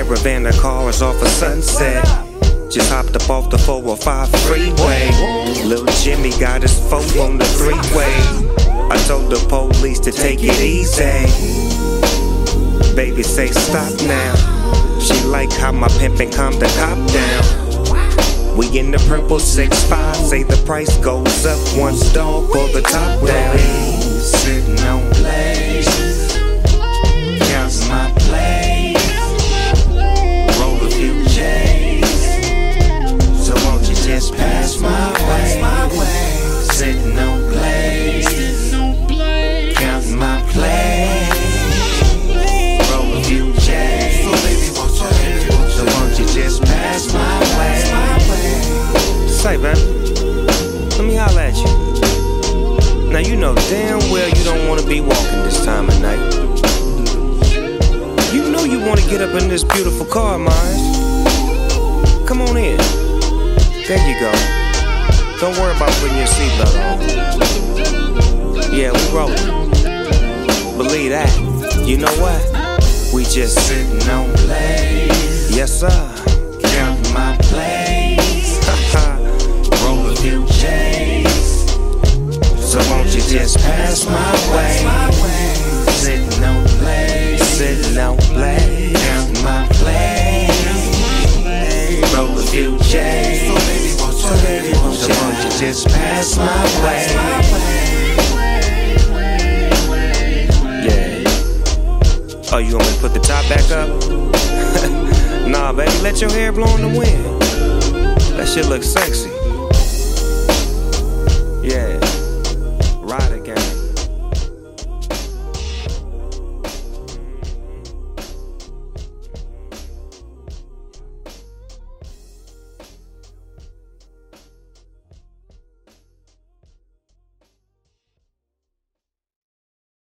caravan of cars off of Sunset. Just hopped up off the 405 freeway. Lil' Jimmy got his phone on the three-way. I told the police to take it easy. Baby say stop now. She like how my pimpin' calm the cop down. We in the purple 6'5", say the price goes up once dog pull the top down. Sitting on place, counting my plays, roll a few J's. So won't you just pass my way? Sitting on place, counting my plays, roll a few J's. So won't you just pass my way? Say, baby, let me holler at you. Now you know damn well you don't wanna be walking this time of night. You know you wanna get up in this beautiful car of mine. Come on in. There you go. Don't worry about putting your seatbelt on. Yeah, we rollin'. Believe that. You know what? We just sitting on place. Yes, sir. Counting my plays. Roll a few J's. So won't you just pass my way? Sitting on place. Sitting on play. Counting my plays. Roll a few J's. So won't you just pass my way? Yeah. Oh, you want me to put the top back up? Nah, baby, let your hair blow in the wind. That shit looks sexy.